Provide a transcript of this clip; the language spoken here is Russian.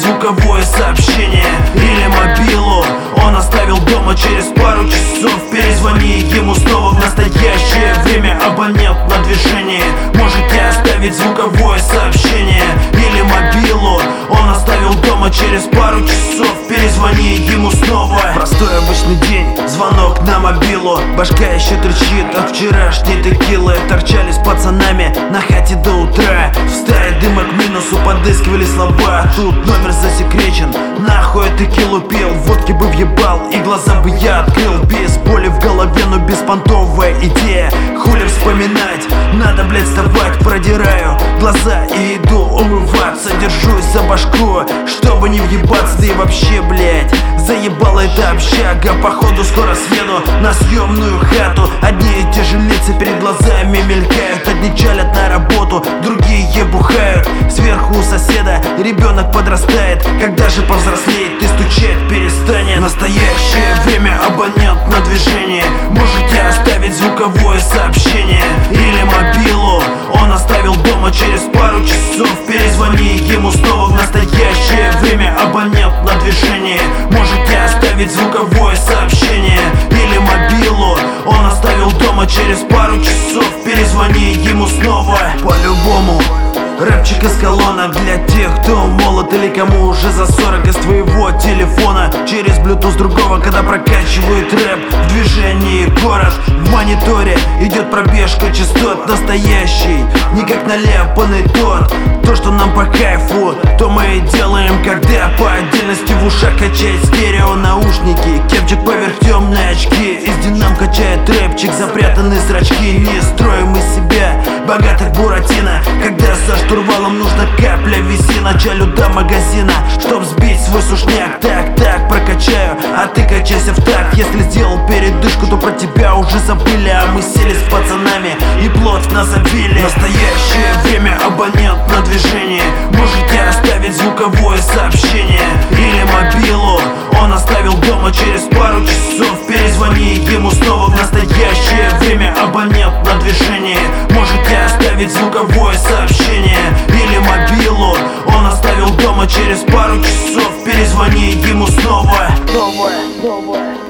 звуковое сообщение или мобилу он оставил дома. Через пару часов перезвони ему снова. В настоящее время абонент на движении. Можете оставить звуковое сообщение или мобилу он оставил дома. Через пару часов перезвони ему снова. Простой обычный день, звонок на мобилу. Башка еще трещит от вчерашней текилы. Торчали с пацанами на хате до утра. В стае дыма к минусу подыскивали слова. Тут номер засекречен, нахуй я текилу пил. Водки бы въебал и глаза бы я открыл. Без боли в голове, но беспонтовая идея. Хули вспоминать, надо, блять, вставать. Продираю глаза и иду умываться. Держусь за башку, чтобы не въебаться. Да и вообще, блять, заебала эта общага. Походу скоро съеду на съемную хату. Одни и те же лица перед глазами мелькают. Одни чалят на работу, другие бухают. Сверху у соседа ребенок подрастает. Когда же повзрослеет и стучать перестанет? В настоящее время абонент на движении. Можете оставить звуковое сообщение или мобилу он оставил дома. Через пару часов перезвони ему снова. В настоящее время абонент на движении. Можете оставить звуковое сообщение или мобилу он оставил дома. Через пару часов перезвони ему снова. По-любому рэпчик из колонок для тех, кто молод или кому уже за 40 из твоего телефона. Через Bluetooth другого, когда прокачивает рэп. В движении город, в мониторе идет пробежка частот. Настоящий, не как наляпанный тот. То, что нам по кайфу, то мы и делаем, когда по отдельности в ушах качает стерео наушники. Кепчик поверх темные очки, из динам качает рэпчик, запрятанные зрачки. Не строим из себя богатых Буратино, когда со штурвалом нужна капля виси. Началю до магазина, чтоб сбить свой сушняк. Так, прокачаю, а ты качайся в такт. Если сделал передышку, то про тебя уже забыли. А мы сели с пацанами и плотно забили. В настоящее время абонент на движении. Можете оставить звуковое сообщение или мобилу он оставил дома. Через пару часов перезвони ему снова. В настоящее время абонент на движении. Можете оставить звуковое сообщение или мобилу он оставил дома. Через пару часов перезвони ему снова.